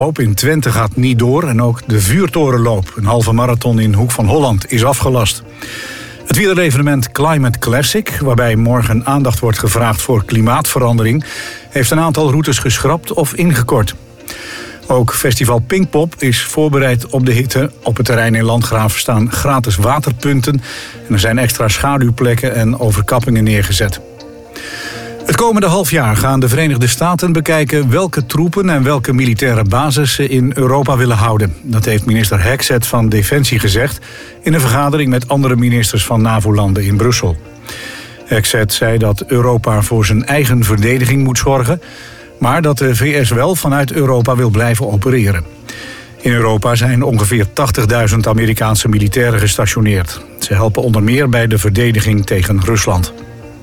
Loop in Twente gaat niet door en ook de vuurtorenloop, een halve marathon in Hoek van Holland, is afgelast. Het wielerevenement Climate Classic, waarbij morgen aandacht wordt gevraagd voor klimaatverandering, heeft een aantal routes geschrapt of ingekort. Ook festival Pinkpop is voorbereid op de hitte. Op het terrein in Landgraaf staan gratis waterpunten en er zijn extra schaduwplekken en overkappingen neergezet. Het komende half jaar gaan de Verenigde Staten bekijken welke troepen en welke militaire bases ze in Europa willen houden. Dat heeft minister Hexet van Defensie gezegd in een vergadering met andere ministers van NAVO-landen in Brussel. Hexet zei dat Europa voor zijn eigen verdediging moet zorgen, maar dat de VS wel vanuit Europa wil blijven opereren. In Europa zijn ongeveer 80.000 Amerikaanse militairen gestationeerd. Ze helpen onder meer bij de verdediging tegen Rusland.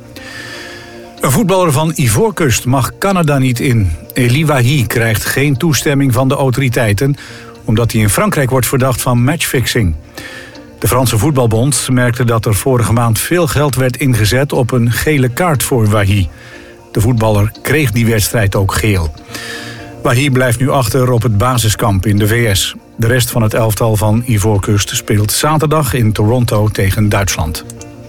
Een voetballer van Ivoorkust mag Canada niet in. Elie Wahi krijgt geen toestemming van de autoriteiten, omdat hij in Frankrijk wordt verdacht van matchfixing. De Franse voetbalbond merkte dat er vorige maand veel geld werd ingezet op een gele kaart voor Wahi. De voetballer kreeg die wedstrijd ook geel. Wahi blijft nu achter op het basiskamp in de VS. De rest van het elftal van Ivoorkust speelt zaterdag in Toronto tegen Duitsland.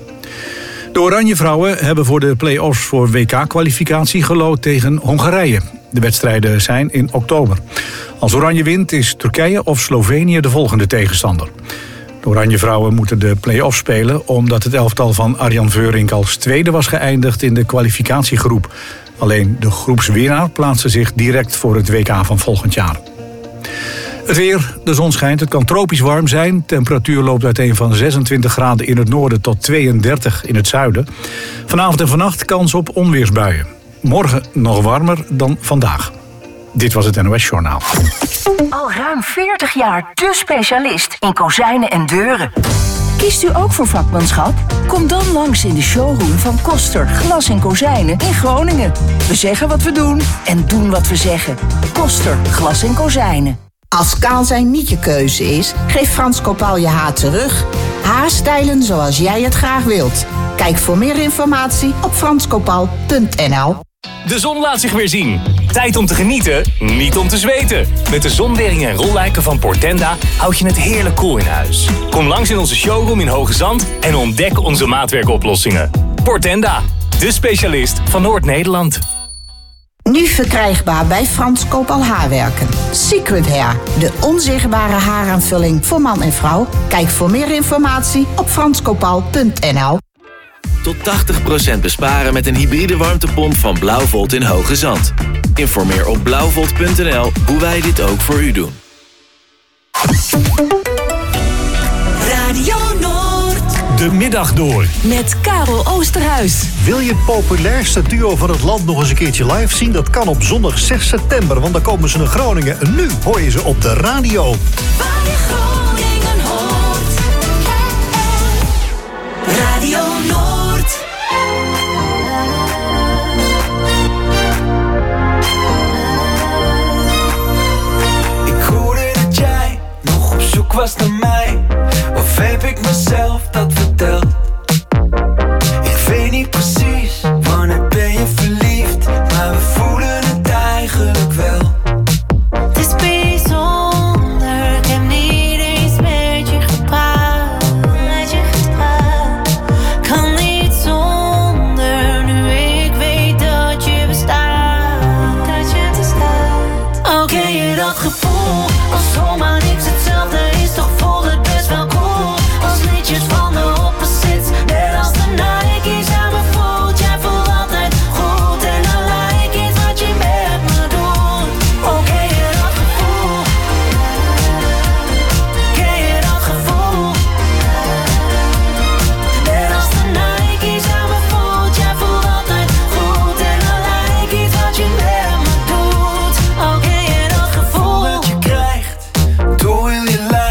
De Oranje Vrouwen hebben voor de play-offs voor WK-kwalificatie geloot tegen Hongarije. De wedstrijden zijn in oktober. Als Oranje wint is Turkije of Slovenië de volgende tegenstander. De Oranje Vrouwen moeten de play-offs spelen omdat het elftal van Arjan Veurink als tweede was geëindigd in de kwalificatiegroep. Alleen de groepswinnaar plaatste zich direct voor het WK van volgend jaar. Het weer, de zon schijnt, het kan tropisch warm zijn. Temperatuur loopt uiteen van 26 graden in het noorden tot 32 in het zuiden. Vanavond en vannacht kans op onweersbuien. Morgen nog warmer dan vandaag. Dit was het NOS Journaal. Al ruim 40 jaar de specialist in kozijnen en deuren. Kiest u ook voor vakmanschap? Kom dan langs in de showroom van Koster Glas en Kozijnen in Groningen. We zeggen wat we doen en doen wat we zeggen. Koster Glas en Kozijnen. Als kaal zijn niet je keuze is, geef Frans Kopaal je haar terug. Haarstijlen zoals jij het graag wilt. Kijk voor meer informatie op franskopaal.nl. De zon laat zich weer zien. Tijd om te genieten, niet om te zweten. Met de zonwering en rolluiken van Portenda houd je het heerlijk koel in huis. Kom langs in onze showroom in Hoge Zand en ontdek onze maatwerkoplossingen. Portenda, de specialist van Noord-Nederland. Nu verkrijgbaar bij Frans Kopaal Haarwerken. Secret Hair, de onzichtbare haaraanvulling voor man en vrouw. Kijk voor meer informatie op franskopaal.nl. Tot 80% besparen met een hybride warmtepomp van Blauwvolt in Hoge Zand. Informeer op blauwvolt.nl hoe wij dit ook voor u doen. Radio Noord. De middag door. Met Karel Oosterhuis. Wil je het populairste duo van het land nog eens een keertje live zien? Dat kan op zondag 6 september, want dan komen ze naar Groningen. En nu hoor je ze op de radio. Waar je Groningen hoort. Radio Noord. Ik hoorde dat jij nog op zoek was naar mij. Of heb ik mezelf dat verteld? Ik weet niet precies wanneer ben je verliefd, maar we voelen het eigenlijk wel. Het is bijzonder, ik heb niet eens met je gepraat. Kan niet zonder, nu ik weet dat je bestaat. Oh, ken je dat gevoel? Als zomaar niks hetzelfde is, toch voelt het best wel cool. Als liedjes van de opposites, net als de Nike's aan me voelt. Jij voelt altijd goed en dan lijkt iets wat je met me doet. Oh, ken je dat gevoel? Ken je dat gevoel? Net als de Nike's aan me voelt. Jij voelt altijd goed en dan lijkt iets wat je met me doet. Oh, ken je dat gevoel? Dat je krijgt door heel je lijf.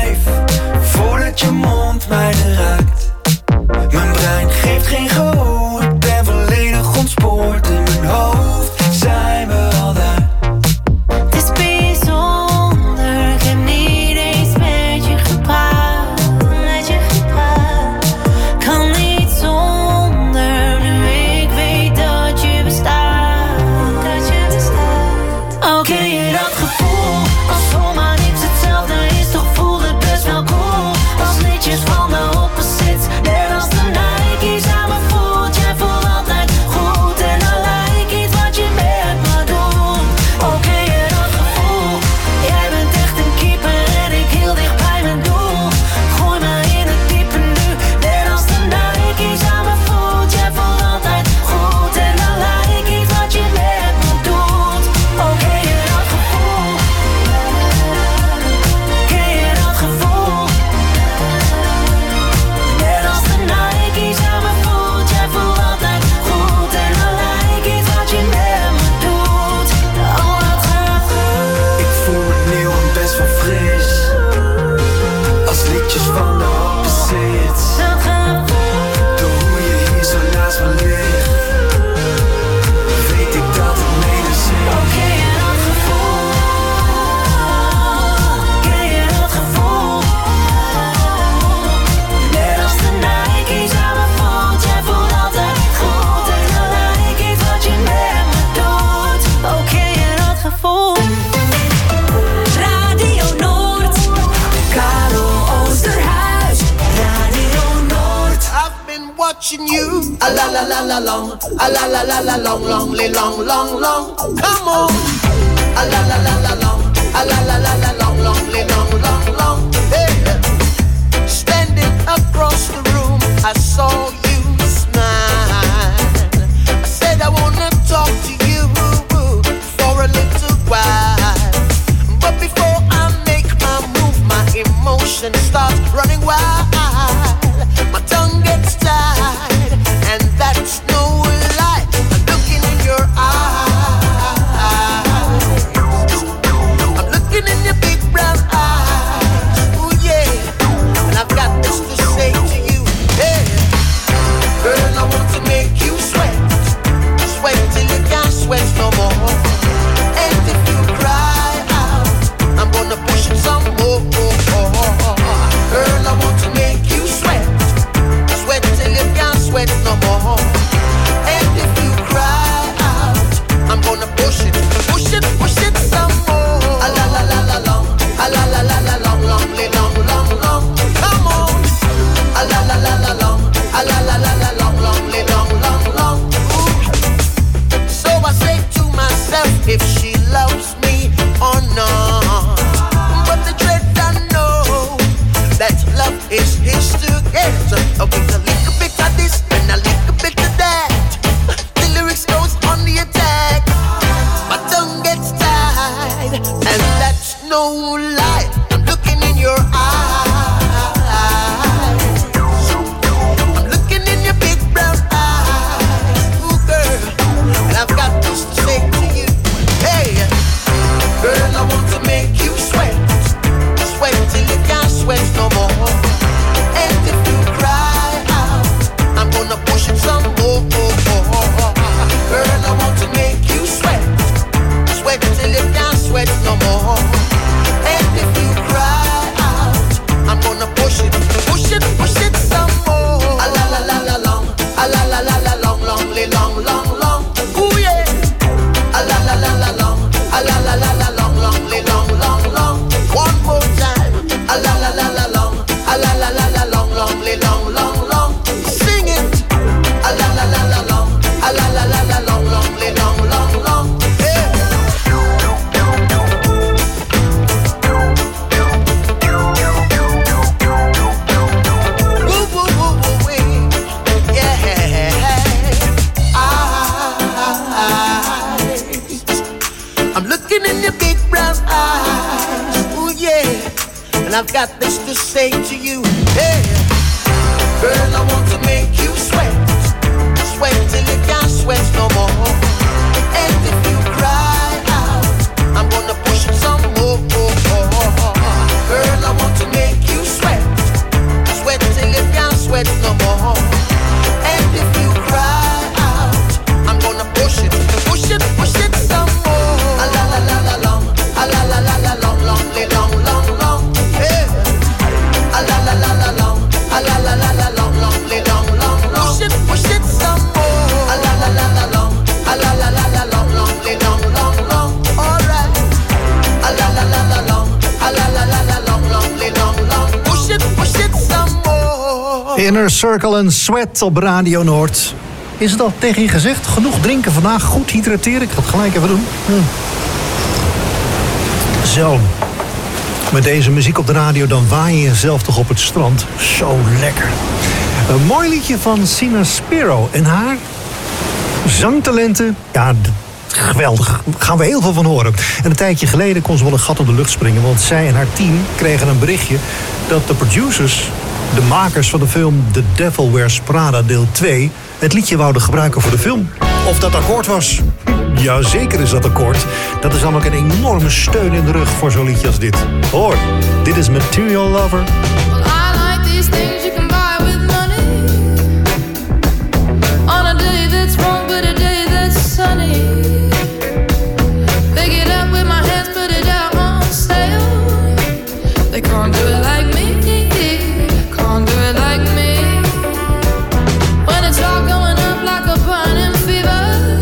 A la la la la long, a la la la la long, long, long, long, long. Come on. A la la la la long, a la la la la long, long, long, long, long. Hey. Standing across the room, I saw you smile. I said I wanna talk to you for a little while, but before I make my move, my emotion starts running wild. My tongue gets tied, and that's no lie. I'm looking in your eyes. I'm looking in your big brown eyes. Ooh yeah, and I've got this to say to you. Hey, girl, I want to make you sweat, sweat till you can't sweat no more. And if you cry out, I'm gonna push it some more. Girl, I want to make you sweat, sweat till you can't sweat no more. And if you cry out, I'm gonna push it some more. A la la la la long, a la la la la long, long, long, long, long. Come on. A la la la la long, a la la la la long, long, long, long, long. Ooh. So I say to myself, if she loves me or not. But the dread I know that love is his to get. With a little bit of this and a little bit of that, the lyrics goes on the attack. My tongue gets tied, and that's no lie. I'm looking in your eyes. I'm looking in your big brown eyes. Ooh, girl, and I've got this to say to you. Hey, girl, I want to make you sweat, sweat till you can't sweat no more. And if you cry out, I'm gonna push it some more. Girl, I want to make you sweat, sweat till you can't sweat no more. And if you cry out, I'm gonna push it some more. A la la la la long, a la la la la long, long, long, long, long. Ooh yeah. A la la la la long, a la la la la long, long, long, long, long. One more time. A la la la la long, a la la la la long, long, long, long, long. Sing it. A la la la la long, a la la la la long, long, long, long, long. Yeah. Woo woo woo woo wee. Yeah. I'm looking in your big brown eyes. Ooh yeah. And I've got this to say to you. Hey, girl, I want to make you sweat, sweat till you can't sweat no more. And if you cry out, I'm gonna push it some more. Girl, I want to make you sweat, sweat till you can't sweat no more. And if you cry out, I'm gonna push it some more. A la la la la long, a la la la la long, long, long, long, long. Hey. A la la la la long, a la la la la long, long, long, long, long. Push it some more. A la la la la long, a la la la la long, long, long, long, long. All right. A la la la la long, a la la la la long, long, long, long. Push it some more. Inner Circle en Sweat op Radio Noord. Is het al tegen je gezegd? Genoeg drinken vandaag, goed hydrateren. Ik ga het gelijk even doen. Zo. Met deze muziek op de radio, dan waai je jezelf toch op het strand. Zo lekker. Een mooi liedje van Sina Spiro. En haar zangtalenten, ja, geweldig. Daar gaan we heel veel van horen. En een tijdje geleden kon ze wel een gat op de lucht springen. Want zij en haar team kregen een berichtje dat de producers, de makers van de film The Devil Wears Prada deel 2... het liedje wouden gebruiken voor de film. Of dat akkoord was. Ja, zeker is dat akkoord. Dat is dan ook een enorme steun in de rug voor zo'n liedje als dit. Hoor, dit is Material Lover. Well, I like these things you can buy with money. On a day that's wrong, but a day that's sunny. Pick it up with my hands, put it out on sale. They can't do it like me. Can't do it like me. When it's all going up like a burning fever.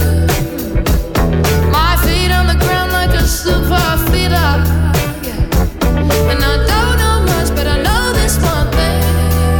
My feet on the ground like a super feeder. And I don't know much, but I know this one thing.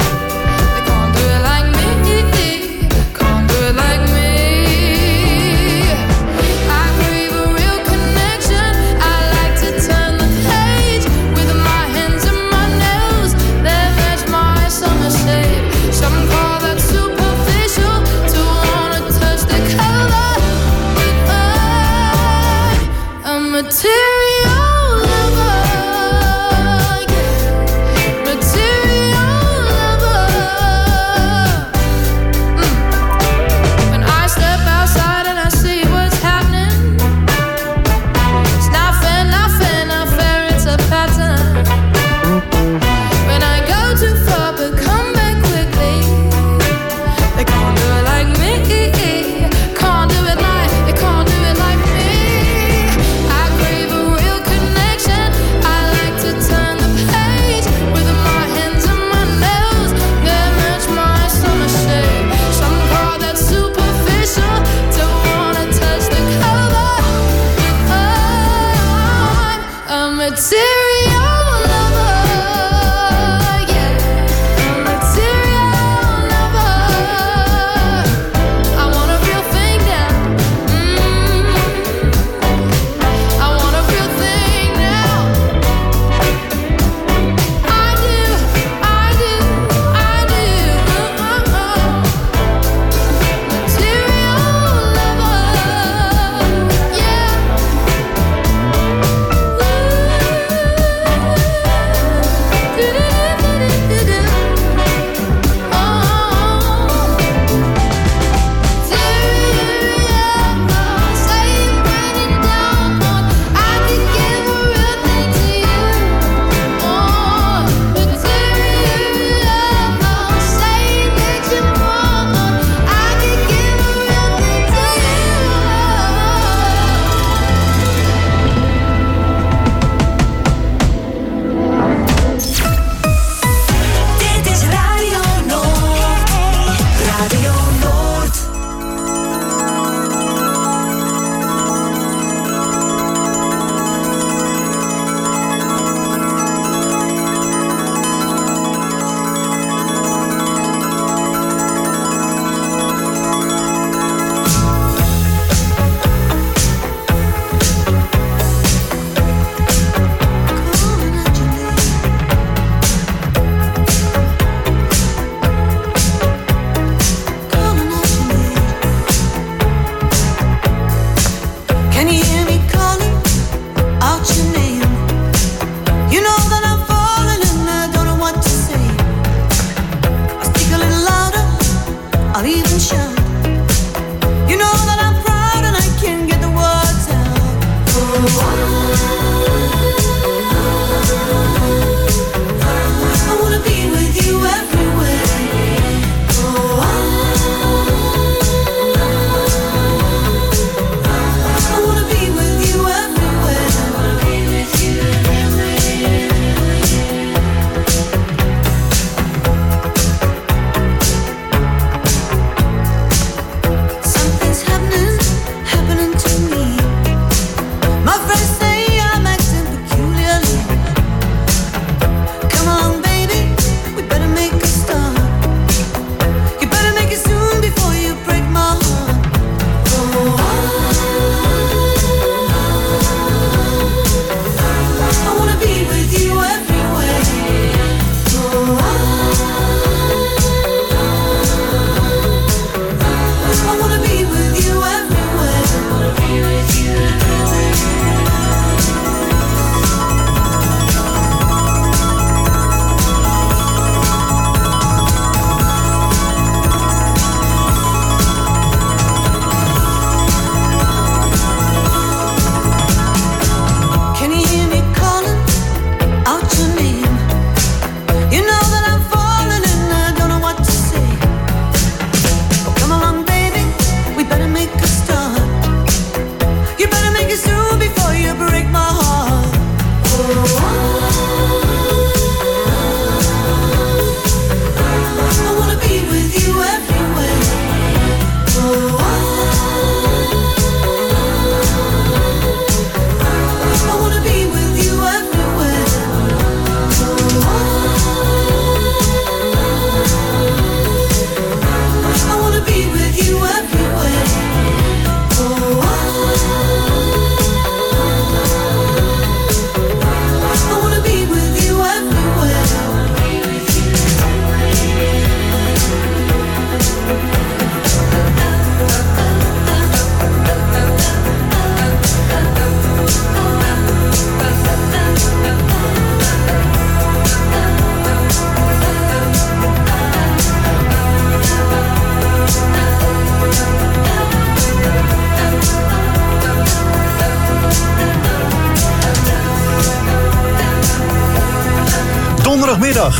Donderdagmiddag.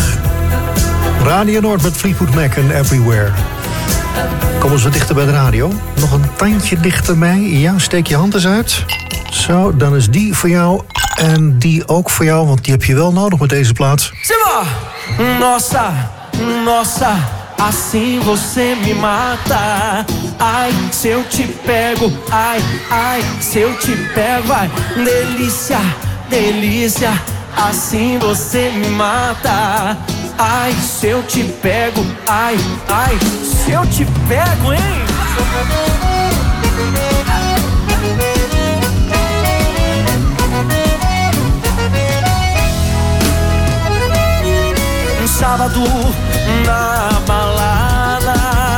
Radio Noord met Fleetwood Mac en Everywhere. Kom eens wat dichter bij de radio. Nog een tandje dichterbij. Ja, steek je hand eens uit. Zo, dan is die voor jou. En die ook voor jou, want die heb je wel nodig met deze plaat. Simba! Nossa, nossa, assim você me mata. Ai, se eu te pego, ai, ai, se eu te pego, ai, delícia. delícia, assim você me mata. Ai, se eu te pego, ai, ai, se eu te pego, hein? Um sábado na balada,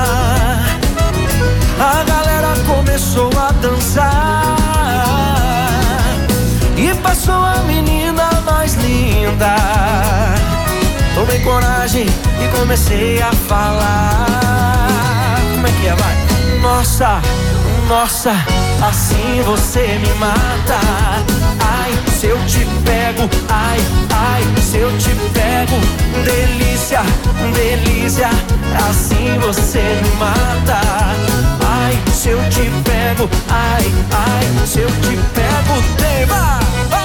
a galera começou a dançar e passou a menina mais linda. Tomei coragem e comecei a falar. Como é que é, vai? Nossa, nossa, assim você me mata. Ai, se eu te pego, ai, ai, se eu te pego. Delícia, delícia, assim você me mata. Ai, se eu te pego, ai, ai, se eu te pego. Tema!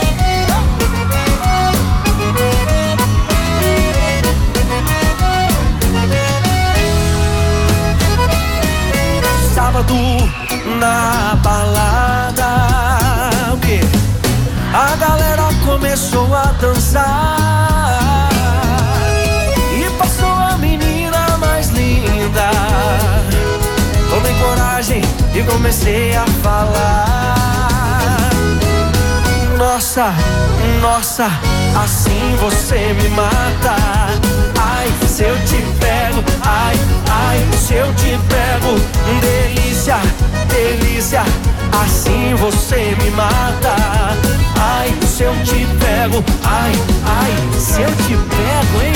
Sábado na balada, o quê? A galera começou a dançar e passou a menina mais linda. Tomei coragem e comecei a falar. Nossa, nossa, assim você me mata. Ai, se eu te pego, ai, ai, se eu te pego. Delícia, delícia, assim você me mata. Ai, se eu te pego, ai, ai, se eu te pego, hein?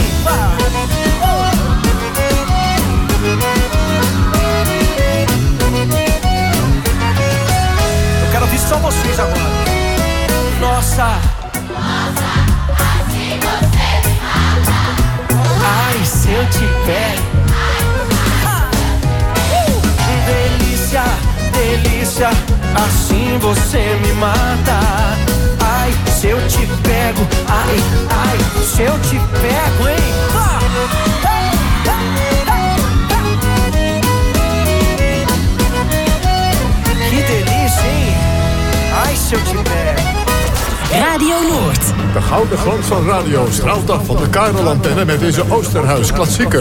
Eu quero ouvir só vocês agora. Nossa, nossa, assim você me mata. Ai, se eu te pego. Delícia, delícia, assim você me mata. Ai, se eu te pego, ai, ai, se eu te pego, hein? Que delícia, hein? Ai, se eu te pego. Radio Noord. De gouden glans van radio straalt af van de Karel-antenne met deze Oosterhuis klassieker.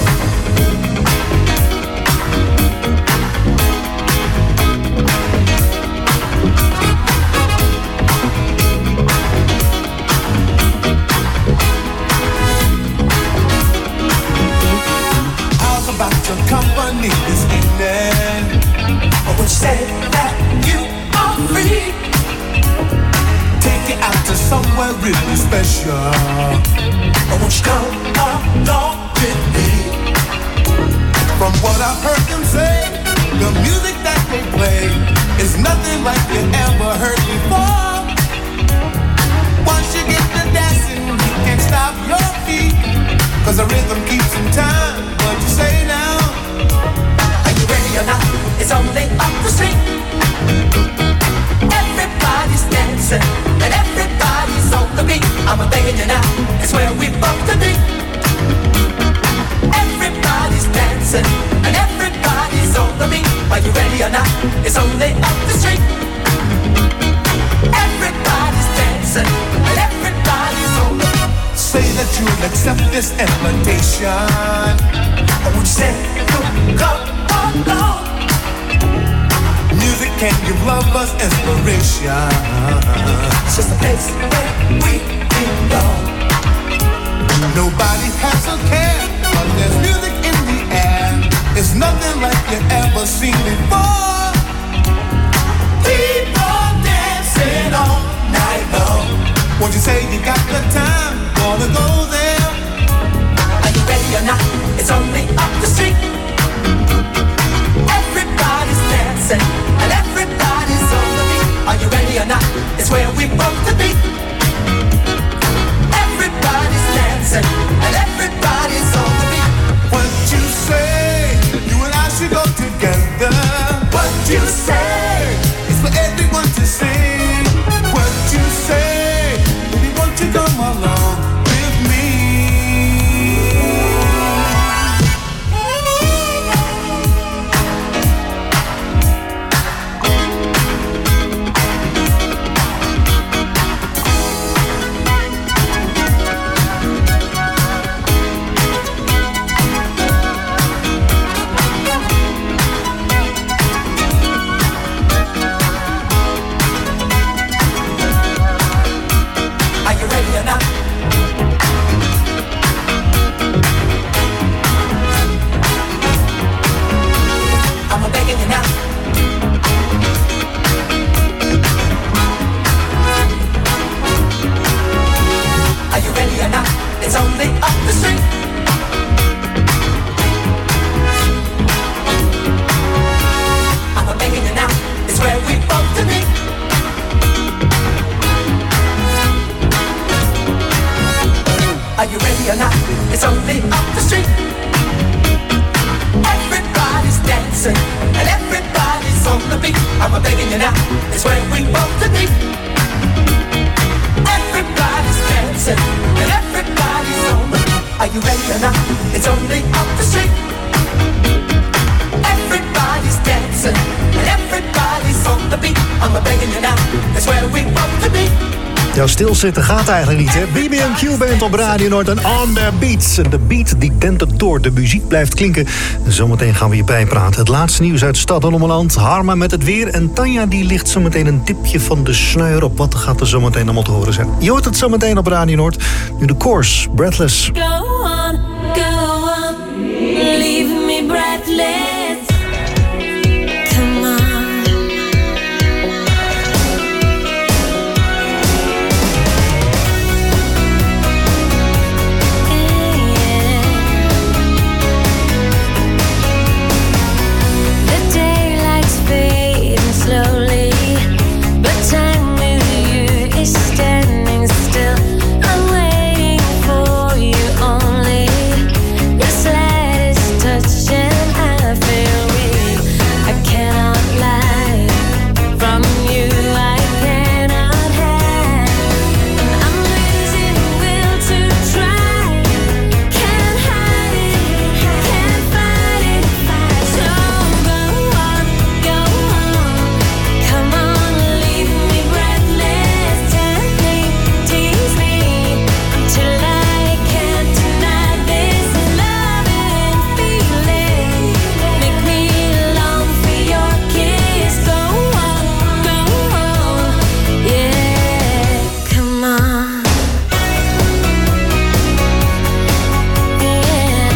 Somewhere really special. I want you to come along with me. From what I've heard them say, the music that they play is nothing like you ever heard before. Once you get to dancing, you can't stop your feet, 'cause the rhythm keeps in time. What you say now? Are you ready or not? It's only up the street. Everybody's dancing and everybody's on the beat. I'm begging you now, it's where we both to be. Everybody's dancing and everybody's on the beat. Are you ready or not? It's only up the street. Everybody's dancing and everybody's on the beat. Say that you'll accept this invitation. I want you to say, come along. Music can give lovers inspiration. It's just a place where we belong. Nobody has a care, but there's music in the air. It's nothing like you ever seen before. People dancing all night long. Won't you say you got the time? Wanna go there? Are you ready or not? It's only up the street. Everybody's dancing and everybody's on the beat. Are you ready or not? It's where we both to be. Everybody's dancing and everybody's on the beat. What you say? You and I should go together. What you say? It's for everyone to sing. What you say? Baby, won't you come along with me? I'm begging you now. Are you ready or not? It's only up the street. I'm begging you now. It's where we both to meet. Are you ready or not? It's only up the street. Everybody's dancing and everybody's on the beat. I'm begging you now. It's where we both to meet. Everybody's dancing and everybody's on the beat. Are you ready or not? It's only up the street. Everybody's dancing and everybody's on the beat. I'm begging you now. It's where we both to meet. Ja, stilzitten gaat eigenlijk niet, hè? BB&Q Band op Radio Noord en On The Beats. En de beat die dendert door, de muziek blijft klinken. En zometeen gaan we je bijpraten. Het laatste nieuws uit Stad en Ommeland. Harma met het weer. En Tanja die ligt zometeen een tipje van de sluier op. Wat gaat er zometeen allemaal te horen zijn? Je hoort het zometeen op Radio Noord. Nu de Course, Breathless. Go on, leave me breathless. Come on. Slowly, but time with you is standing still. I'm waiting for you only. Your slightest touch and I feel weak. I cannot lie from you. I cannot hide. And I'm losing will to try. Can't hide it, can't fight it. So go on, go on. Come on, leave me breathless. Tempt me, tease me until I can't deny this love and feeling. Make me long for your kiss. Go on, yeah. Come on, yeah.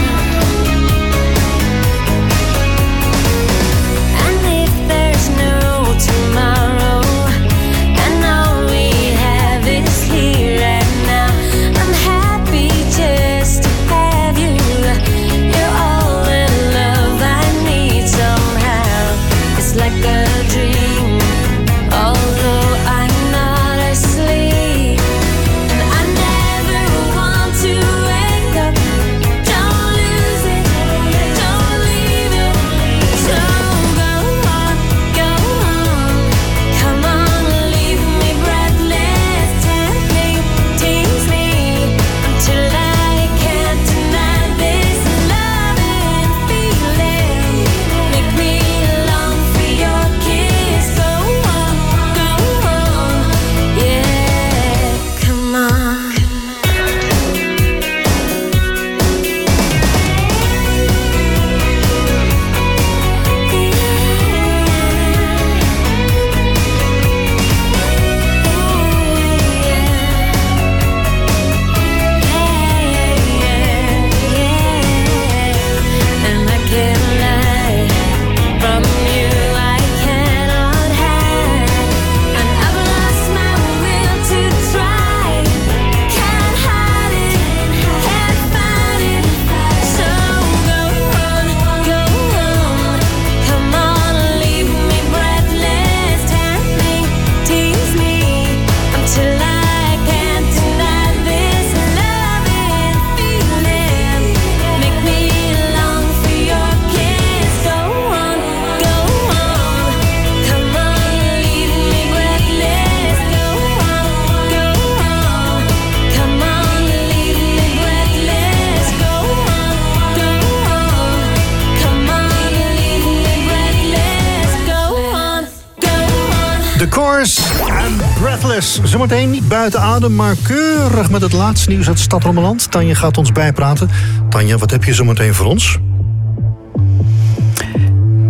And if there's no tomorrow, and all we have is here and now, I'm happy just to have you. You're all the love I need somehow. It's like a dream, although I'm not asleep. And I never want to wake up. Don't lose it, don't leave it. So go on, go on. Come on, leave me breathless. Tempt me, tease me until I can't deny this love and feeling. Make me long for your kiss. Go on, yeah. Come on. And I can't lie from you. I cannot hide. And I've lost my will to try. Can't hide it, can't fight it. So go on, go on. Come on, leave me breathless. Tempt me, tease me until I can't deny this love and feeling. Make me long for your kiss. Go on, go on. Come on, leave me breathless. Go on, go on. Come on, leave me breathless. Go on, go on. Come on, leave me breathless. Go on, go on. The Course en Breathless. Zometeen niet buiten adem, maar keurig met het laatste nieuws uit Stad Rommeland. Tanja gaat ons bijpraten. Tanja, wat heb je zometeen voor ons?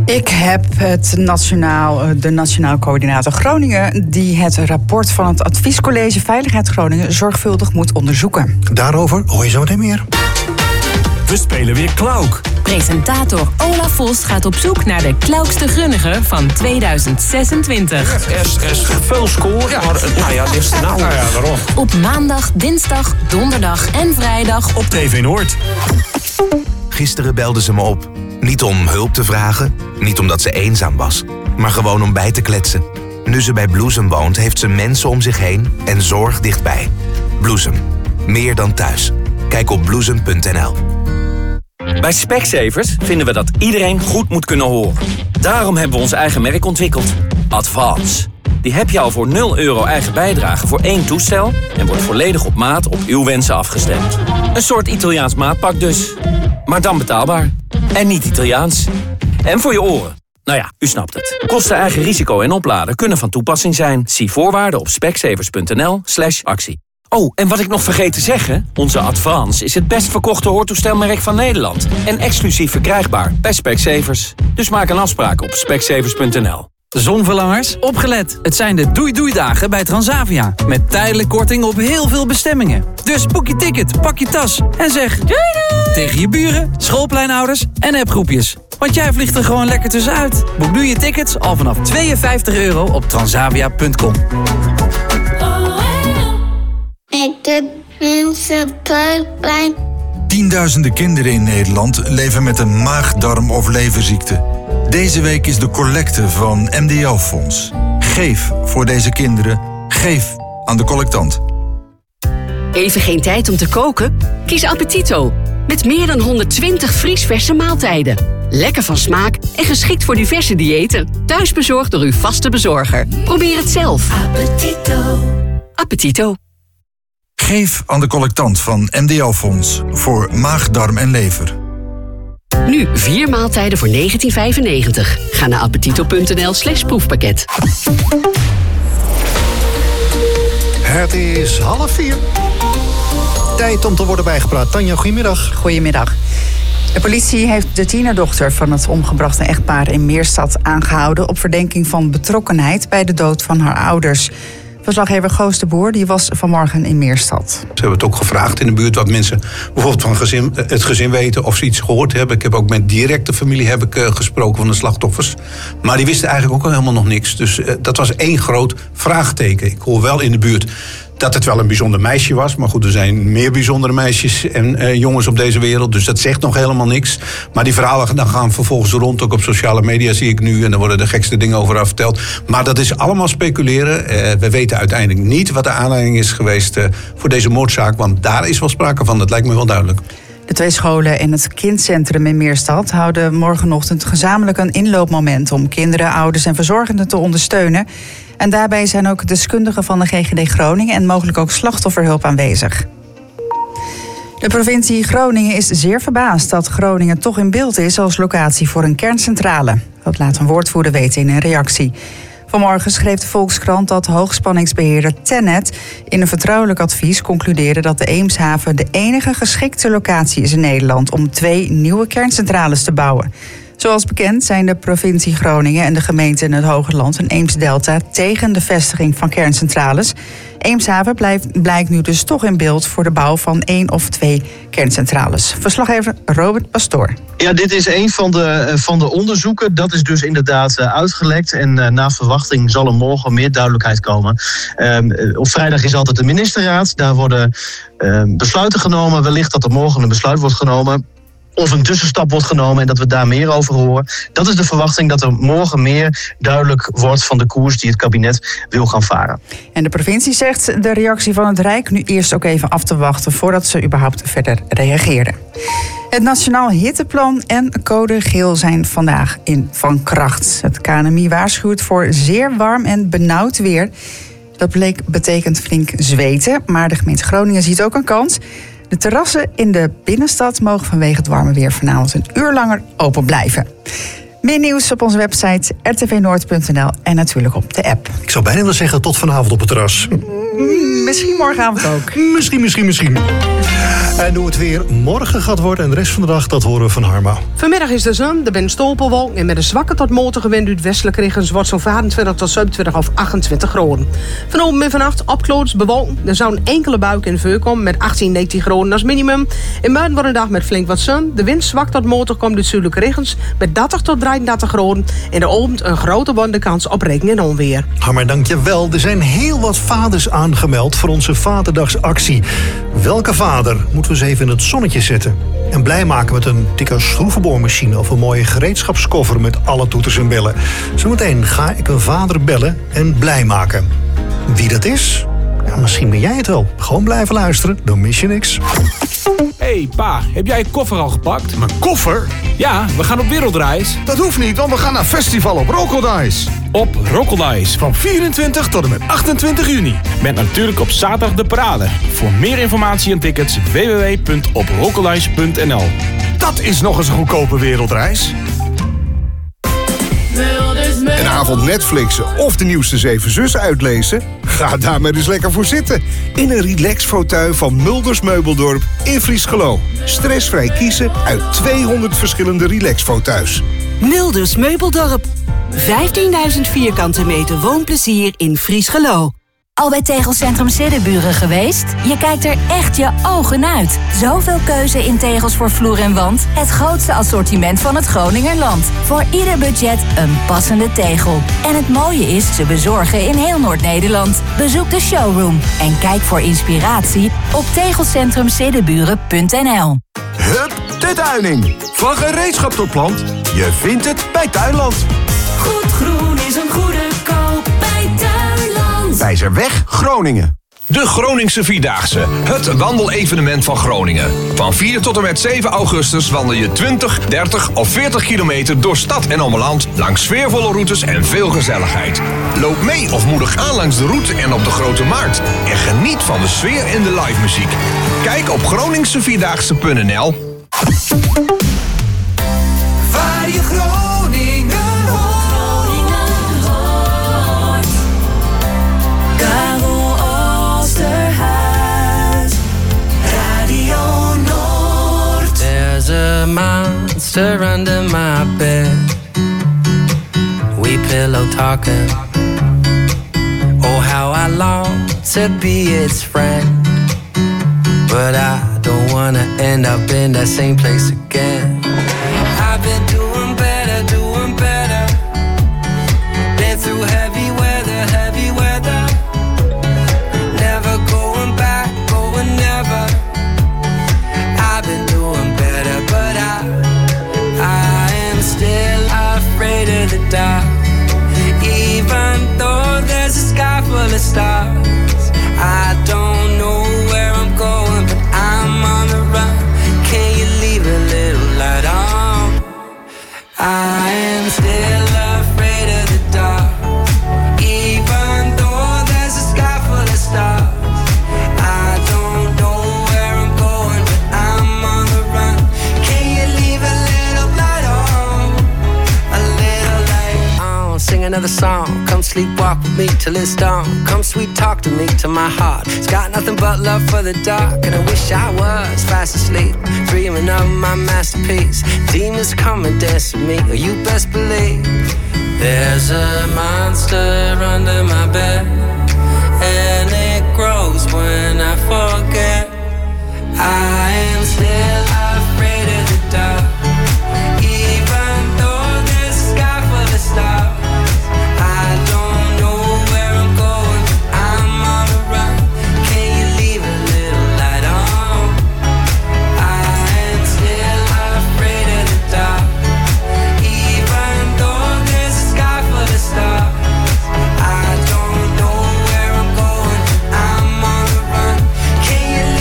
Ik heb de Nationaal Coördinator Groningen, die het rapport van het Adviescollege Veiligheid Groningen zorgvuldig moet onderzoeken. Daarover hoor je zo meteen meer. We spelen weer Klauk. Presentator Olaf Vos gaat op zoek naar de Klaukste Grunnige van 2026. Er is veel score, maar dit is de nou. Waarom? Op maandag, dinsdag, donderdag en vrijdag op TV Noord. Gisteren belde ze me op. Niet om hulp te vragen, niet omdat ze eenzaam was, maar gewoon om bij te kletsen. Nu ze bij Bloesem woont, heeft ze mensen om zich heen en zorg dichtbij. Bloesem. Meer dan thuis. Kijk op bloesem.nl. Bij Specsavers vinden we dat iedereen goed moet kunnen horen. Daarom hebben we ons eigen merk ontwikkeld. Advance. Die heb je al voor €0 eigen bijdrage voor 1 toestel en wordt volledig op maat op uw wensen afgestemd. Een soort Italiaans maatpak dus. Maar dan betaalbaar. En niet Italiaans. En voor je oren. Nou ja, u snapt het. Kosten, eigen risico en opladen kunnen van toepassing zijn. Zie voorwaarden op specsavers.nl/actie. Oh, en wat ik nog vergeet te zeggen. Onze Advance is het best verkochte hoortoestelmerk van Nederland. En exclusief verkrijgbaar bij Specsavers. Dus maak een afspraak op specsavers.nl. Zonverlangers, opgelet. Het zijn de doei-doei-dagen bij Transavia. Met tijdelijk korting op heel veel bestemmingen. Dus boek je ticket, pak je tas en zeg doei doei tegen je buren, schoolpleinouders en appgroepjes. Want jij vliegt er gewoon lekker tussenuit. Boek nu je tickets al vanaf €52 op transavia.com. Tienduizenden kinderen in Nederland leven met een maag-darm- of leverziekte. Deze week is de collecte van MDO-fonds. Geef voor deze kinderen. Geef aan de collectant. Even geen tijd om te koken? Kies Appetito. Met meer dan 120 vriesverse maaltijden. Lekker van smaak en geschikt voor diverse diëten. Thuisbezorgd door uw vaste bezorger. Probeer het zelf. Appetito. Appetito. Geef aan de collectant van MDO-fonds voor maag, darm en lever. Nu 4 maaltijden voor €19,95. Ga naar appetito.nl/proefpakket. Het is 3:30. Tijd om te worden bijgepraat. Tanja, goedemiddag. Goedemiddag. De politie heeft de tienerdochter van het omgebrachte echtpaar in Meerstad aangehouden op verdenking van betrokkenheid bij de dood van haar ouders. Verslaggever Goos de Boer die was vanmorgen in Meerstad. Ze hebben het ook gevraagd in de buurt wat mensen bijvoorbeeld van het gezin weten of ze iets gehoord hebben. Ik heb ook met directe familie gesproken van de slachtoffers. Maar die wisten eigenlijk ook al helemaal nog niks. Dus dat was één groot vraagteken. Ik hoor wel in de buurt dat het wel een bijzonder meisje was. Maar goed, er zijn meer bijzondere meisjes en jongens op deze wereld. Dus dat zegt nog helemaal niks. Maar die verhalen dan gaan vervolgens rond. Ook op sociale media zie ik nu. En daar worden de gekste dingen over verteld. Maar dat is allemaal speculeren. We weten uiteindelijk niet wat de aanleiding is geweest voor deze moordzaak. Want daar is wel sprake van. Dat lijkt me wel duidelijk. De 2 scholen en het kindcentrum in Meerstad houden morgenochtend gezamenlijk een inloopmoment om kinderen, ouders en verzorgenden te ondersteunen. En daarbij zijn ook deskundigen van de GGD Groningen en mogelijk ook slachtofferhulp aanwezig. De provincie Groningen is zeer verbaasd dat Groningen toch in beeld is als locatie voor een kerncentrale. Dat laat een woordvoerder weten in een reactie. Vanmorgen schreef de Volkskrant dat hoogspanningsbeheerder TenneT in een vertrouwelijk advies concludeerde dat de Eemshaven de enige geschikte locatie is in Nederland om 2 nieuwe kerncentrales te bouwen. Zoals bekend zijn de provincie Groningen en de gemeente in het Hogerland en Eemsdelta tegen de vestiging van kerncentrales. Eemshaven blijkt nu dus toch in beeld voor de bouw van 1 of 2 kerncentrales. Verslaggever Robert Pastoor. Ja, dit is een van de onderzoeken. Dat is dus inderdaad uitgelekt. En na verwachting zal er morgen meer duidelijkheid komen. Op vrijdag is altijd de ministerraad. Daar worden besluiten genomen. Wellicht dat er morgen een besluit wordt genomen. Of een tussenstap wordt genomen en dat we daar meer over horen. Dat is de verwachting, dat er morgen meer duidelijk wordt van de koers die het kabinet wil gaan varen. En de provincie zegt de reactie van het Rijk nu eerst ook even af te wachten voordat ze überhaupt verder reageerden. Het Nationaal Hitteplan en code geel zijn vandaag van kracht. Het KNMI waarschuwt voor zeer warm en benauwd weer. Dat betekent flink zweten, maar de gemeente Groningen ziet ook een kans. De terrassen in de binnenstad mogen vanwege het warme weer vanavond een uur langer open blijven. Meer nieuws op onze website rtvnoord.nl en natuurlijk op de app. Ik zou bijna willen zeggen tot vanavond op het terras. Misschien morgenavond ook. Misschien. En hoe het weer morgen gaat worden en de rest van de dag, dat horen we van Harma. Vanmiddag is de zon, er bent stolpenwolken en met een zwakke tot matige wind uit westelijk richting wordt zo'n 25 tot 27 of 28 graden. Vanavond en vannacht opkloots bewolken. Er zou een enkele buik in vuur komen met 18, 19 graden als minimum. In morgen wordt een dag met flink wat zon. De wind zwak tot matig komt uit zuidelijke richtings met 30 tot 33 graden. In de ochtend een grote kans op regen en onweer. Harma, dankjewel. Er zijn heel wat vaders aangemeld voor onze Vaderdagsactie. Welke vader moeten we eens even in het zonnetje zetten? En blij maken met een dikke schroevenboormachine of een mooie gereedschapskoffer met alle toeters en bellen. Zometeen ga ik een vader bellen en blij maken. Wie dat is? Ja, misschien ben jij het wel. Gewoon blijven luisteren, dan mis je niks. Hey pa, heb jij je koffer al gepakt? Mijn koffer? Ja, we gaan op wereldreis. Dat hoeft niet, want we gaan naar festival op Rockodice. Op Rockodice van 24 tot en met 28 juni. Met natuurlijk op zaterdag de parade. Voor meer informatie en tickets www.oprockodice.nl. Dat is nog eens een goedkope wereldreis. Een avond Netflixen of de nieuwste 7 Zussen uitlezen? Ga daar maar eens lekker voor zitten. In een relax-fauteuil van Mulders Meubeldorp in Friesgelo. Stressvrij kiezen uit 200 verschillende relax-fauteuils. Mulders Meubeldorp. 15.000 vierkante meter woonplezier in Friesgelo. Al bij Tegelcentrum Siddeburen geweest? Je kijkt er echt je ogen uit. Zoveel keuze in tegels voor vloer en wand. Het grootste assortiment van het Groningerland. Voor ieder budget een passende tegel. En het mooie is, ze bezorgen in heel Noord-Nederland. Bezoek de showroom en kijk voor inspiratie op tegelcentrumsiddeburen.nl. Hup, de tuining. Van gereedschap tot plant. Je vindt het bij Tuinland. Goed groen is een goede koop bij Tuinland. Wijzerweg, Groningen. De Groningse Vierdaagse, het wandelevenement van Groningen. Van 4 tot en met 7 augustus wandel je 20, 30 of 40 kilometer door stad en ommeland... langs sfeervolle routes en veel gezelligheid. Loop mee of moedig aan langs de route en op de Grote Markt. En geniet van de sfeer en de live muziek. Kijk op groningsevierdaagse.nl. Waar je Groningen hoort. Karel Oosterhuis, Radio Noord. There's a monster under my bed. We pillow talking. Oh, how I long to be its friend. But I don't wanna end up in that same place again. I've been doing better, doing better. Been through heavy weather, heavy weather. Never going back, going never. I've been doing better, but I am still afraid of the dark. Even though there's a sky full of stars, I don't know where I'm going, but I'm on the run. Can you leave a little light on? I am still afraid of the dark. Even though there's a sky full of stars, I don't know where I'm going, but I'm on the run. Can you leave a little light on? A little light on. Sing another song. Come sleepwalk with me till it's dawn. Come sweet talk to me till my heart. It's got nothing but love for the dark. And I wish I was fast asleep, dreaming of my masterpiece. Demons come and dance with me, or you best believe there's a monster under my bed, and it grows when I forget. I am still afraid of the dark. Even though there's a sky full of stars, I don't know where I'm going, but I'm on the run. Can you leave a little light on? I am still afraid of the dark. Even though there's a sky full of stars, I don't know where I'm going, but I'm on the run. Can you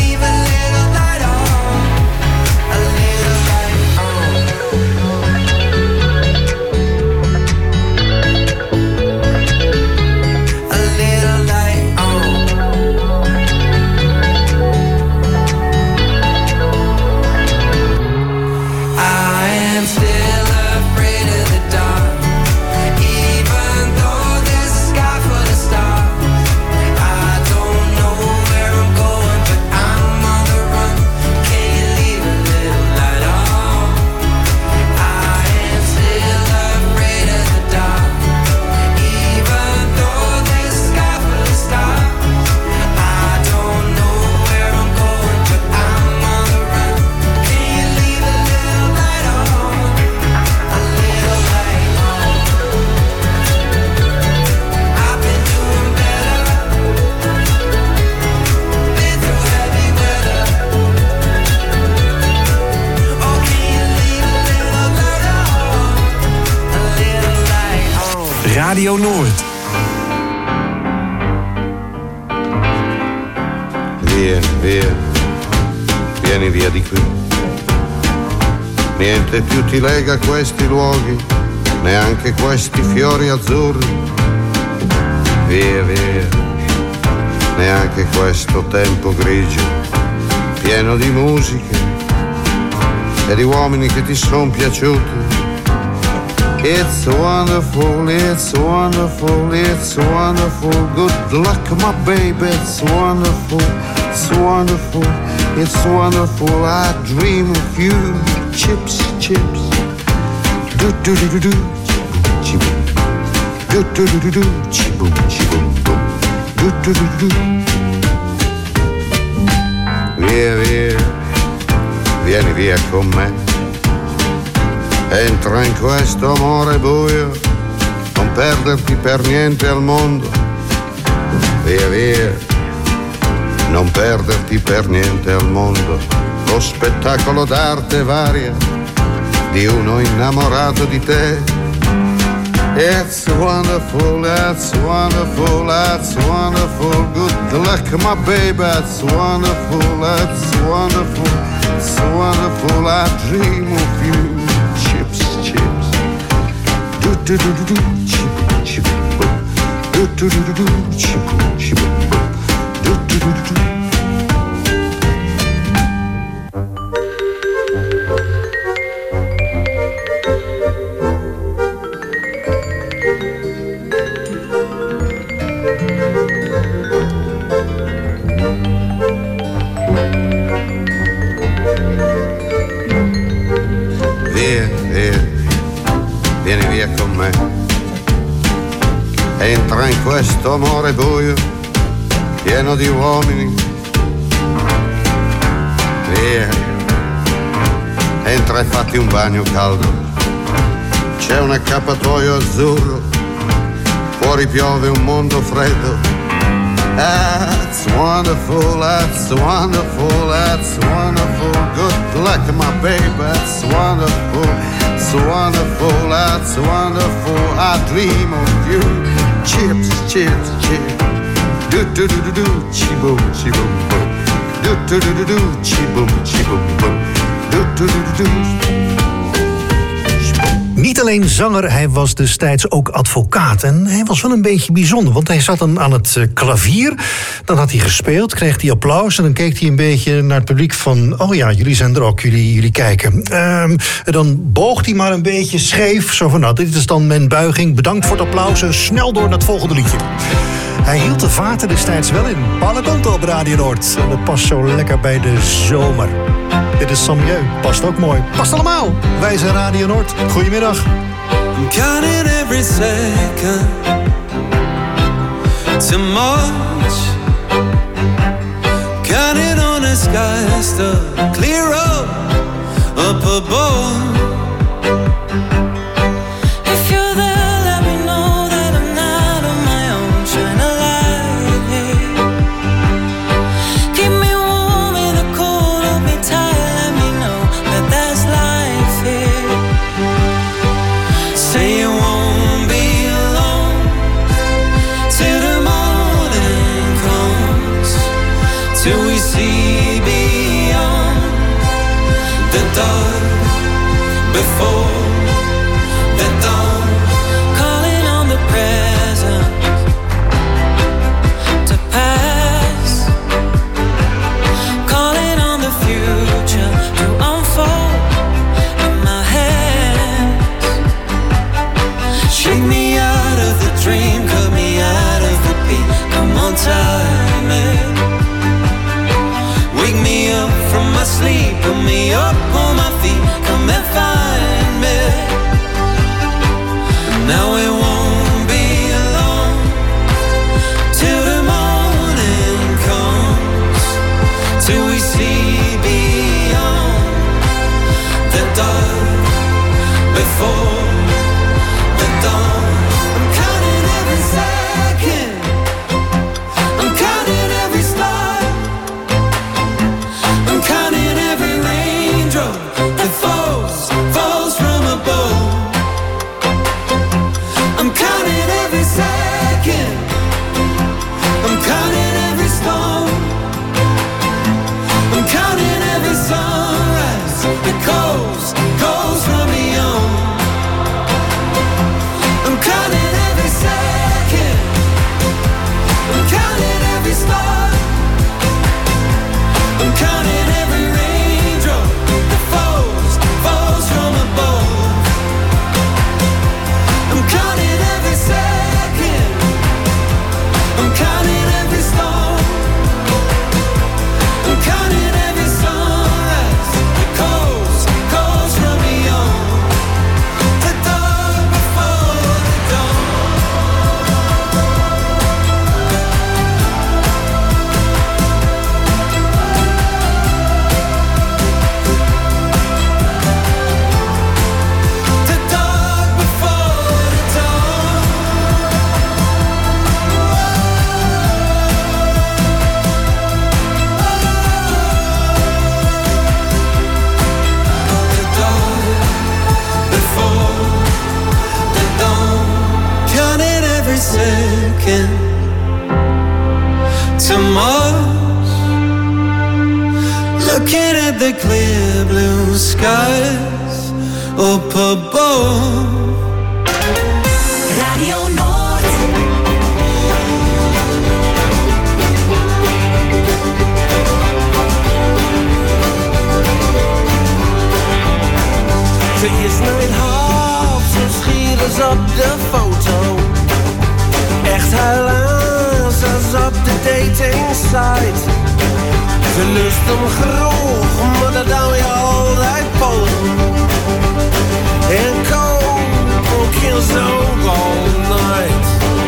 Radio Noord. Via, via, vieni via di qui. Niente più ti lega a questi luoghi, neanche questi fiori azzurri. Via, via, neanche questo tempo grigio, pieno di musiche e di uomini che ti son piaciuti. It's wonderful, it's wonderful, it's wonderful. Good luck, my baby, it's wonderful, it's wonderful, it's wonderful. I dream of you, chips, chips. Do do do do do, chiboom, do do do do do, chiboom, chiboom, boom. Do do do do. Via, via, vieni via con me. Entra in questo amore buio, non perderti per niente al mondo. Via, via, non perderti per niente al mondo. Lo spettacolo d'arte varia di uno innamorato di te. It's wonderful, it's wonderful, it's wonderful. Good luck, my baby, it's wonderful, it's wonderful, it's wonderful. I dream of you. Do do do do do, chip chip boom. Do do do do do, chip chip boom. Do do do do do. Via, via. Vieni via con me, entra in questo amore buio, pieno di uomini. Via, entra e fatti un bagno caldo, c'è un accappatoio azzurro, fuori piove un mondo freddo. That's wonderful, that's wonderful, that's wonderful. Good luck, my baby, that's wonderful. It's wonderful, that's wonderful. I dream of you. Chips, chips, chips. Do do do do do, chi-boom, chi-boom, boom. Do do do do do, chi-boom, chi-boom, boom. Do do do do do. Niet alleen zanger, hij was destijds ook advocaat. En hij was wel een beetje bijzonder, want hij zat dan aan het klavier. Dan had hij gespeeld, kreeg hij applaus. En dan keek hij een beetje naar het publiek van... oh ja, jullie zijn er ook, jullie kijken. En dan boog hij maar een beetje scheef. Zo van, nou, dit is dan mijn buiging. Bedankt voor het applaus en snel door naar het volgende liedje. Hij hield de vaten destijds wel in. Panaconto op Radio Noord. En dat past zo lekker bij de zomer. Dit is Samjeu. Past ook mooi. Past allemaal. Wij zijn Radio Noord. Goedemiddag. I'm counting every second too much. Counting on the skies to clear up above. Before the dawn, calling on the present to pass, calling on the future to unfold in my hands. Shake me out of the dream, cut me out of the beat. Come on, time it. Wake me up from my sleep, put me up on my feet. Come and find me. Now it won't be long till the morning comes, till we see beyond the dark before the dawn. I'm counting every second, I'm counting every star, I'm counting every raindrop that falls from above. I'm counting every looking at the clear blue skies up above. Radio Noord. Ze is nooit half zo schier als op de foto. Echt helaas als op de dating site. Ze lust om groeg, maar dat hou je altijd vol. En coke kills ook all night.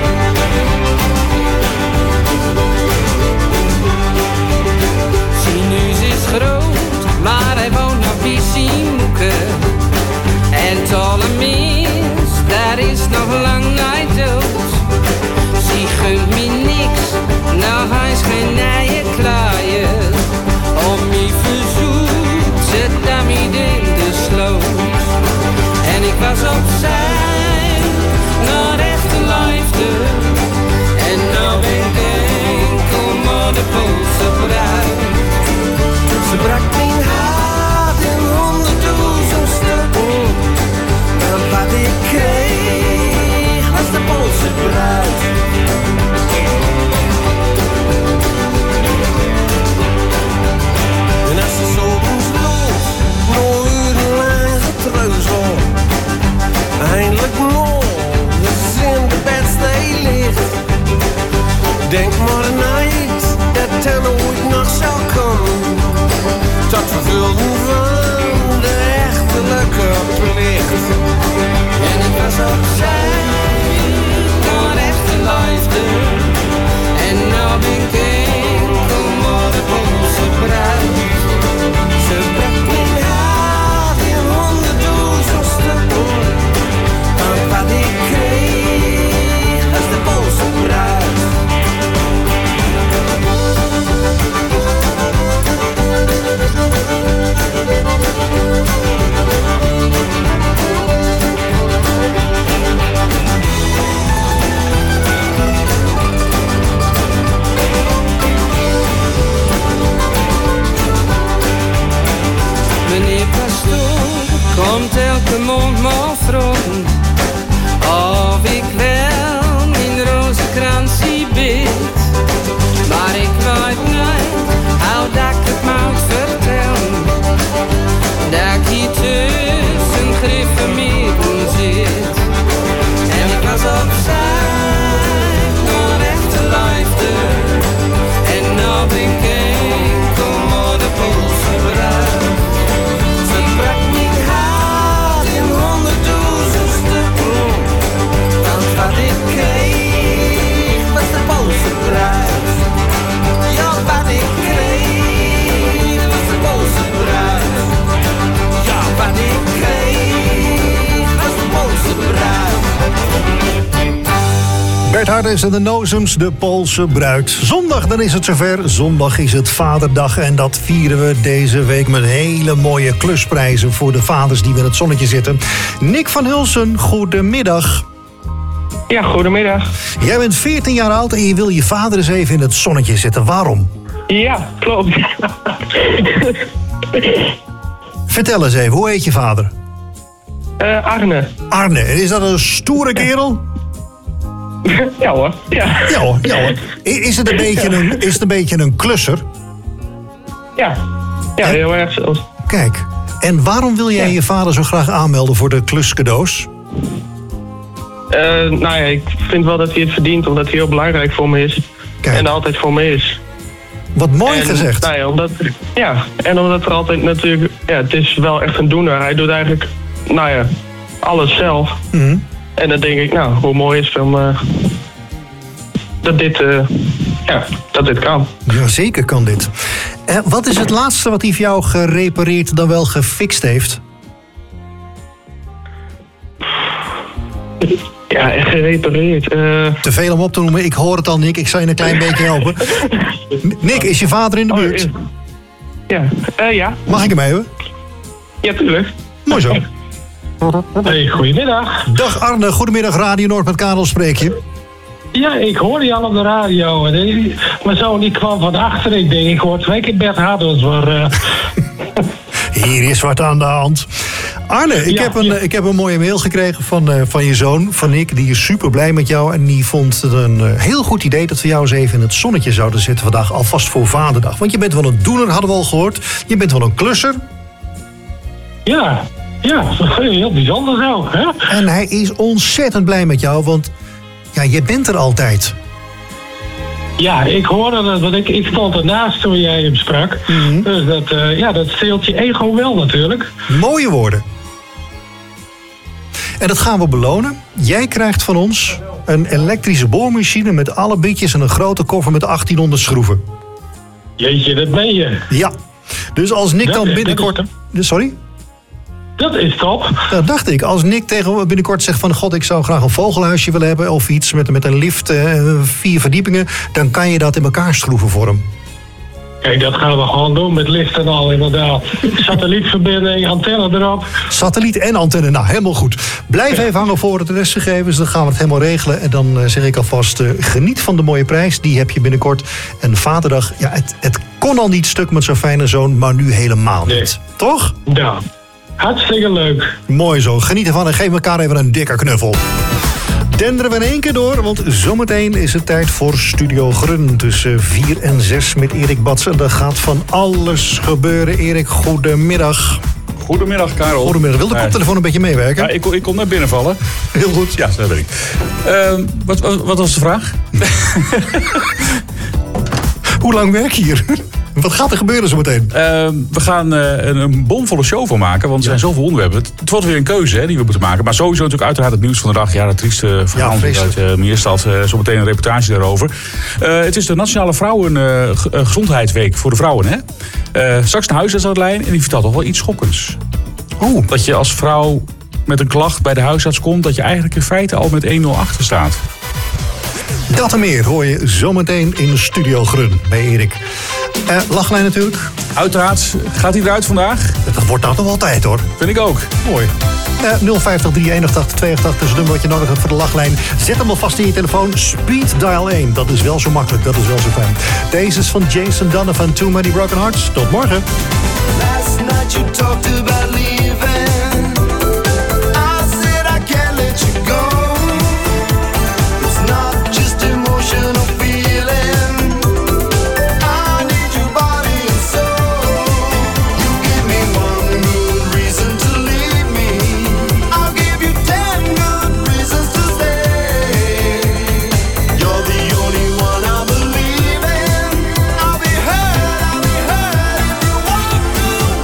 Zijn neus is groot, maar hij woont nog bij zijn moeke. En Ptolemeus, daar is nog lang niet dood. Ze gunt me niks, nou hij is geen nije klaaien. Om me verzoekt, zet daar me in de sloot. En ik was op zijn, naar echte liefde. En nou ben ik enkel maar de Poolse bruid. Ze brak mijn hart in 100.000 stukken. En wat ik kreeg was de Poolse bruid. En als ze zo ons loopt, nog urenlang getreuzeld. Eindelijk nog, dus in de bedstee ligt. Denk maar niet dat het ooit nog zou komen. Tot vervulden van de echtelijke plicht. En ik was op zijn, naar echte liefde. En nou ben ik enkel maar de Poolse bruid. Ze brak mijn hart in 100.000 stukken. En wat ik kreeg was de Poolse bruid. Meneer Pastoor komt elke mond maar vragen of ik wel mijn rozenkransje bid. Maar ik weet niet hoe dat ik het moet vertellen. Dat ik hier tussen griffen midden zit. En ik was op zijn naar echte liefde. En nou ben ik enkel maar de Poolse bruid. Ze brak mijn hart in 100.000 stukken. Want wat ik kreeg was de Poolse bruid. Ja, wat ik kreeg was de Poolse bruid. Ja, wat ik kreeg was de Poolse bruid. Bert Hardens en de Nozems, de Poolse bruid. Zondag, dan is het zover. Zondag is het Vaderdag en dat vieren we deze week met hele mooie klusprijzen voor de vaders die weer in het zonnetje zitten. Nick van Hulsen, goedemiddag. Ja, goedemiddag. Jij bent 14 jaar oud en je wil je vader eens even in het zonnetje zetten. Waarom? Ja, klopt. Vertel eens even, hoe heet je vader? Arne. Arne, en is dat een stoere kerel? Ja hoor. Ja. Ja hoor, ja hoor. Is het een beetje een klusser? Ja, heel erg zelfs. Kijk, en waarom wil jij je vader zo graag aanmelden voor de kluscadeaus? Nou ja, ik vind wel dat hij het verdient, omdat hij heel belangrijk voor me is. Kijk. En altijd voor me is. Wat mooi gezegd. Nou ja, omdat er altijd natuurlijk... Ja, het is wel echt een doener. Hij doet eigenlijk, nou ja, alles zelf. Mm-hmm. En dan denk ik, nou, hoe mooi is het om... dat dit kan. Ja, zeker kan dit. Wat is het laatste wat hij voor jou gerepareerd dan wel gefixt heeft? Ja, echt gerepareerd. Te veel om op te noemen. Ik hoor het al, Nick. Ik zal je een klein beetje helpen. Nick, is je vader in de buurt? Ja. Mag ik hem even? Ja, tuurlijk. Mooi zo. Hey, goedemiddag. Dag Arne, goedemiddag. Radio Noord met Karel spreek je. Ja, ik hoorde je al op de radio. Mijn zoon die kwam van achter. Ik hoor 2 keer Bert Hardens. Hier is wat aan de hand. Arne, ik heb een mooie mail gekregen van je zoon, van Nick. Die is super blij met jou. En die vond het een heel goed idee dat we jou eens even in het zonnetje zouden zetten vandaag. Alvast voor Vaderdag. Want je bent wel een doener, hadden we al gehoord. Je bent wel een klusser. Ja, heel bijzonder ook. Hè? En hij is ontzettend blij met jou, want ja, je bent er altijd. Ja, ik hoorde dat, want ik stond ernaast toen jij hem sprak. Mm-hmm. Dus dat steelt je ego wel natuurlijk. Mooie woorden. En dat gaan we belonen. Jij krijgt van ons een elektrische boormachine met alle bietjes en een grote koffer met 1800 schroeven. Jeetje, dat ben je. Ja. Dus als Nick dan binnenkort... Sorry? Dat is top. Dat dacht ik. Als Nick tegen binnenkort zegt van... God, ik zou graag een vogelhuisje willen hebben... of iets met een lift, 4 verdiepingen... dan kan je dat in elkaar schroeven voor hem. Kijk, dat gaan we gewoon doen met lift en al, inderdaad. Satellietverbinding, antenne erop. Satelliet en antenne, nou, helemaal goed. Blijf even hangen voor het restgegevens, dan gaan we het helemaal regelen. En dan zeg ik alvast, geniet van de mooie prijs. Die heb je binnenkort. En Vaderdag, ja, het kon al niet stuk met zo'n fijne zoon... maar nu helemaal niet. Toch? Ja. Hartstikke leuk. Mooi zo. Geniet ervan en geef elkaar even een dikke knuffel. Denderen we in één keer door, want zometeen is het tijd voor Studio Grun. Tussen 4 en 6 met Erik Batsen. En er gaat van alles gebeuren. Erik, goedemiddag. Goedemiddag, Karel. Goedemiddag. Wil de koptelefoon een beetje meewerken? Ja, ik kon net binnenvallen. Heel goed. Ja, dat weet ik. Wat was de vraag? Hoe lang werk je hier? Wat gaat er gebeuren zometeen? We gaan een bomvolle show van maken, want er zijn zoveel onderwerpen. Het wordt weer een keuze die we moeten maken. Maar sowieso natuurlijk uiteraard het nieuws van de dag. Ja, dat trieste verhaal uit Meerstad. Zometeen een reportage daarover. Het is de Nationale Vrouwengezondheidsweek voor de vrouwen. Hè? Straks een huisartslijn en die vertelt toch wel iets schokkends. Dat je als vrouw met een klacht bij de huisarts komt... dat je eigenlijk in feite al met 1-0 achter staat. Dat en meer hoor je zometeen in Studio Grun bij Erik. Lachlijn natuurlijk. Uiteraard. Gaat hij eruit vandaag? Dat wordt nou toch wel tijd, hoor. Vind ik ook. Mooi. 050 381 82 is het nummer wat je nodig hebt voor de lachlijn. Zet hem alvast in je telefoon. Speed dial 1. Dat is wel zo makkelijk. Dat is wel zo fijn. Deze is van Jason Donovan, Too Many Broken Hearts. Tot morgen. Last night you talked about leaving. I said I can't let you go. It's not just emotional feeling. I need your body and soul. You give me one good reason to leave me. I'll give you 10 good reasons to stay. You're the only one I believe in. I'll be hurt if you walk away.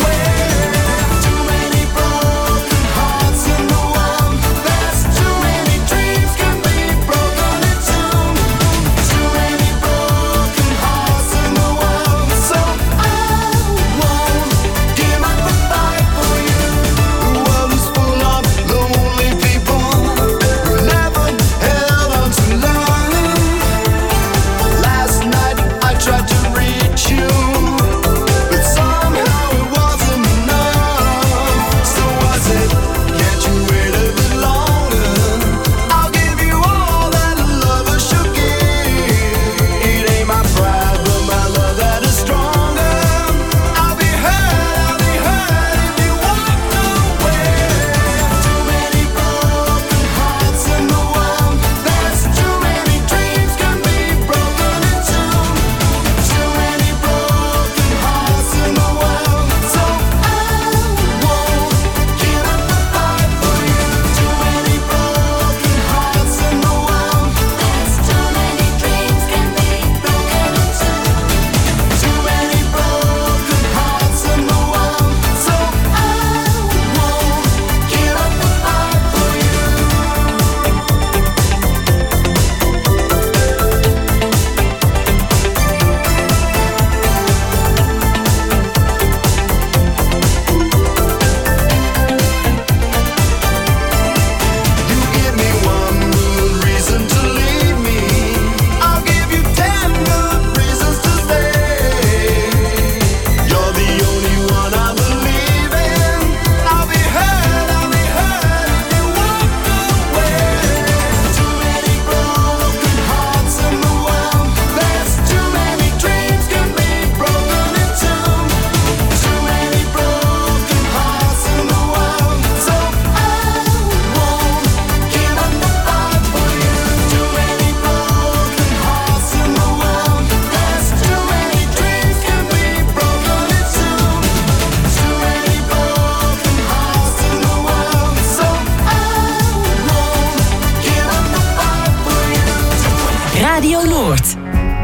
Noord.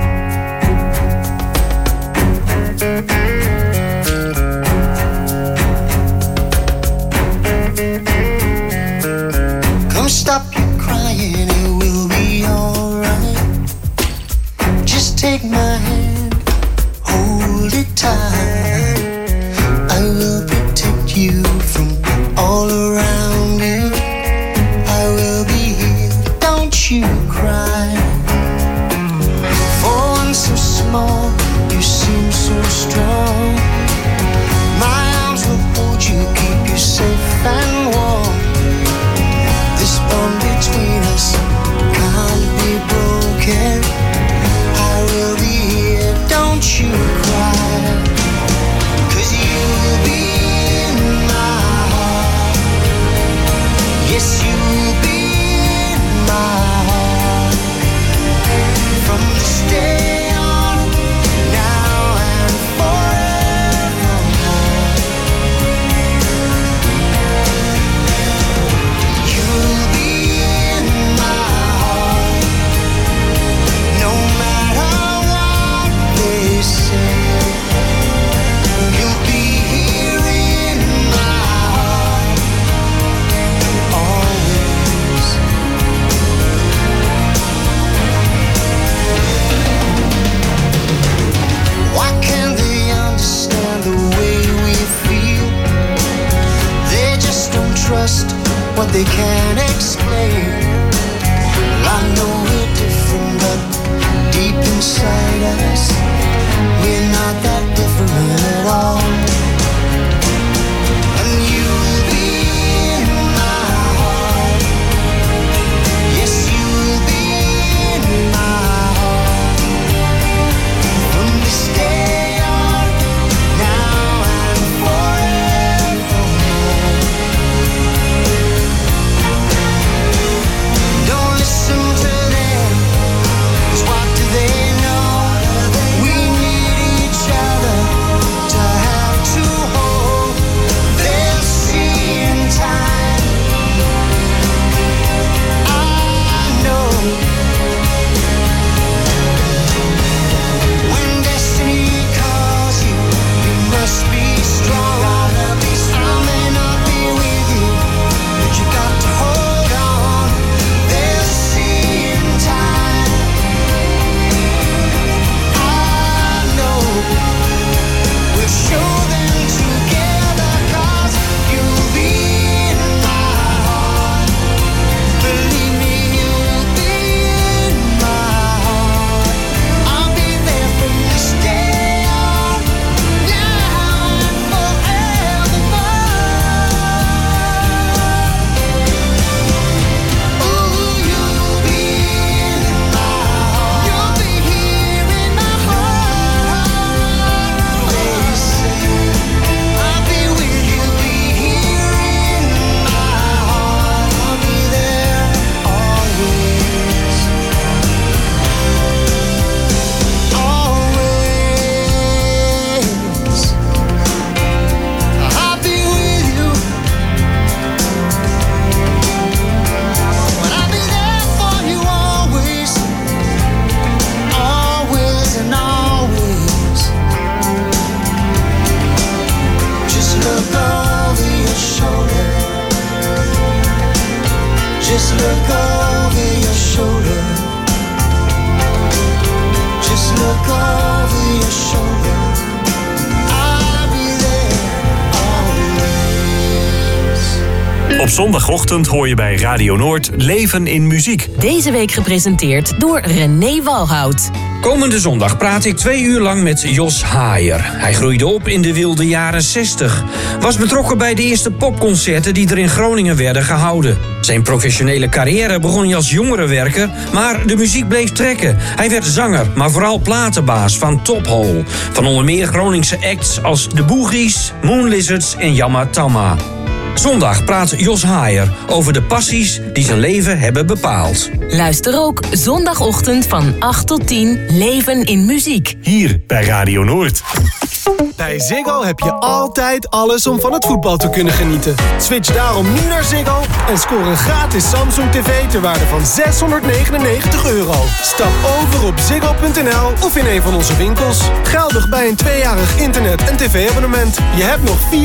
Come stop your crying, it will be alright. Just take my hand, hold it tight. I will protect you from all around you. I will be here, don't you cry. For one so small, you seem so strong. My arms will hold you, keep you safe and warm. This bond between us can't be broken. I will be here, don't you cry. 'Cause you'll be in my heart. Yes, you'll be in my heart. From this day on, now and forevermore. You'll be in my heart. No matter what they say. You'll be here in my heart. Always. Why can't they understand the way we feel? They just don't trust what they can't explain. Well, I know we're different, but deep inside us, we're not that different at all. And you'll be in my heart. Yes, you'll be in my heart. From this day on, now and forevermore. Don't listen to them, 'cause what do they know? We need each other to have to hold. They'll see in time. I know. When destiny calls you, you must be strong. I may not be with you, but you got to hold on. They'll see in time. I know. We'll show them together, 'cause you'll be in my heart. Believe me, you'll be in my heart. I'll be there from this day on, now and forevermore. Ooh, you'll be in my heart. You'll be here in my heart. Always say, I'll be with you, be here in my heart. I'll be there always. Always. I'll be with you. But I'll be there for you always. Always and always. Just look over your shoulder. Just look over your shoulder. Just look over your shoulder. I'll be there always. Op zondagochtend hoor je bij Radio Noord Leven in Muziek. Deze week gepresenteerd door René Walhout. Komende zondag praat ik 2 uur lang met Jos Haier. Hij groeide op in de wilde jaren 60. Was betrokken bij de eerste popconcerten die er in Groningen werden gehouden. Zijn professionele carrière begon hij als jongerenwerker, maar de muziek bleef trekken. Hij werd zanger, maar vooral platenbaas van Top Hole. Van onder meer Groningse acts als de Boogies, Moon Lizards en Yamma Tamma. Zondag praat Jos Haier over de passies die zijn leven hebben bepaald. Luister ook zondagochtend van 8 tot 10 Leven in Muziek. Hier bij Radio Noord. Bij Ziggo heb je altijd alles om van het voetbal te kunnen genieten. Switch daarom nu naar Ziggo en scoor een gratis Samsung TV ter waarde van €699. Stap over op ziggo.nl of in een van onze winkels. Geldig bij een 2-jarig internet- en tv-abonnement. Je hebt nog 4